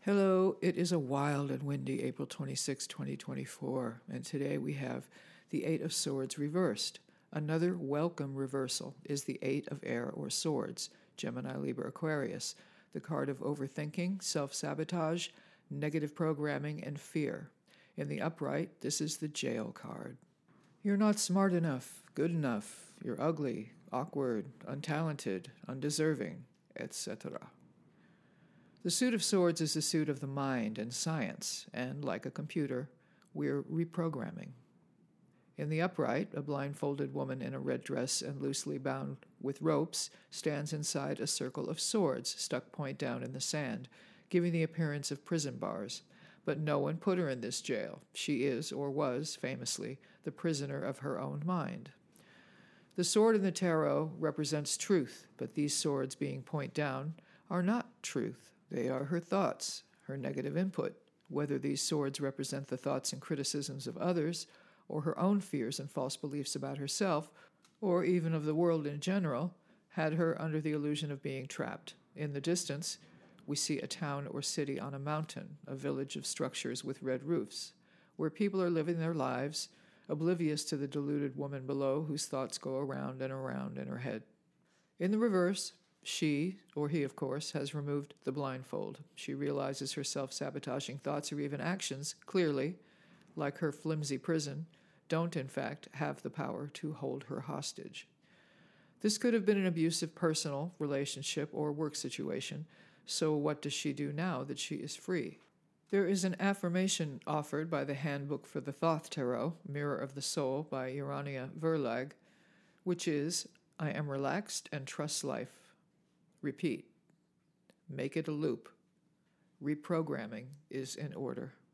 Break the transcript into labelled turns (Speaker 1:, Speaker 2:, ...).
Speaker 1: Hello, it is a wild and windy April 26, 2024, and today we have the Eight of Swords reversed. Another welcome reversal is the Eight of Air or Swords, Gemini, Libra, Aquarius, the card of overthinking, self-sabotage, negative programming, and fear. In the upright, this is the Jail card. You're not smart enough, good enough, you're ugly, awkward, untalented, undeserving, etc. The suit of swords is the suit of the mind and science, and like a computer, we're reprogramming. In the upright, a blindfolded woman in a red dress and loosely bound with ropes stands inside a circle of swords stuck point down in the sand, giving the appearance of prison bars. But no one put her in this jail. She is, or was, famously, the prisoner of her own mind. The sword in the tarot represents truth, but these swords being point down are not truth. They are her thoughts, her negative input. Whether these swords represent the thoughts and criticisms of others, or her own fears and false beliefs about herself, or even of the world in general, had her under the illusion of being trapped. In the distance, we see a town or city on a mountain, a village of structures with red roofs, where people are living their lives, oblivious to the deluded woman below whose thoughts go around and around in her head. In the reverse, she, or he of course, has removed the blindfold. She realizes her self-sabotaging thoughts or even actions clearly, like her flimsy prison, don't in fact have the power to hold her hostage. This could have been an abusive personal, relationship, or work situation, so what does she do now that she is free? There is an affirmation offered by the Handbook for the Thoth Tarot, Mirror of the Soul by Urania Verlag, which is, I am relaxed and trust life. Repeat. Make it a loop. Reprogramming is in order.